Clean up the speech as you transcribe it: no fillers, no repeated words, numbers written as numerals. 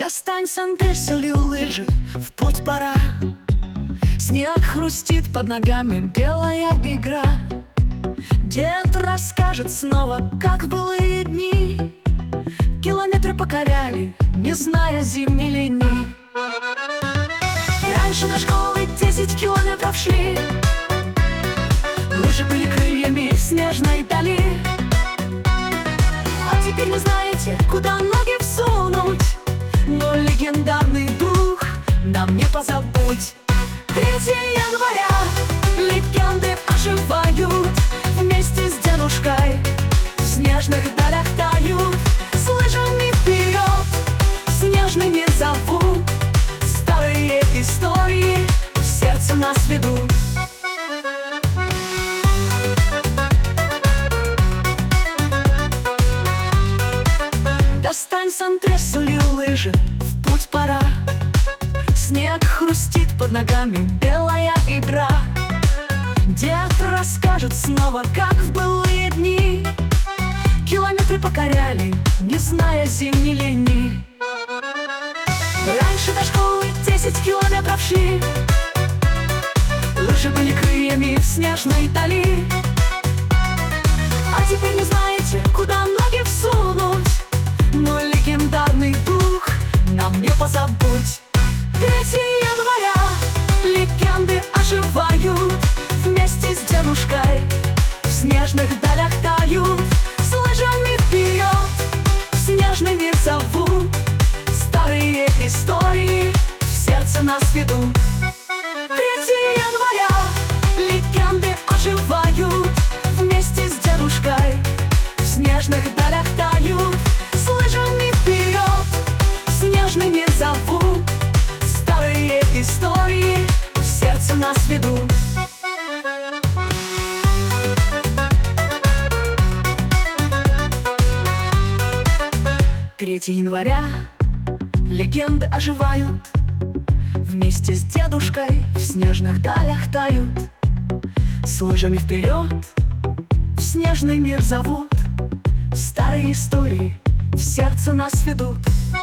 Достань сандресель и лыжи, в путь пора. Снег хрустит под ногами, белая игра. Дед расскажет снова, как в былые дни километры покоряли, не зная зимней лени. Раньше до школы 10 километров шли, лыжи были крыльями снежной дали. А теперь не знаете, куда ноги всунуть, но легендарный дух нам не позабудь. 3 января легенды оживают, вместе с дедушкой в снежных далях тают. С лыжами вперед, снежными зовут, старые истории в сердце нас ведут. Достань сандресель и лыжи, в путь пора. Снег хрустит под ногами, белая игра. Дед расскажет снова, как в былые дни километры покоряли, не зная зимней лени. Раньше до школы 10 километров шли, лыжи были крыльями в снежной дали. А теперь не знаете, куда ноги всунуть, но легендарный дух нам не позабудь. 3 января легенды оживают, вместе с дедушкой в снежных далях тают. С лыжами вперед, снежными зовут, старые истории в сердце нас ведут. 3 января легенды оживают, вместе с дедушкой в снежных далях тают. С лыжами вперед, снежными зовут, старые истории в сердце нас ведут. Третье января легенды оживают, вместе с дедушкой в снежных далях тают. С лыжами вперед, в снежный мир зовут, старые истории в сердце нас ведут.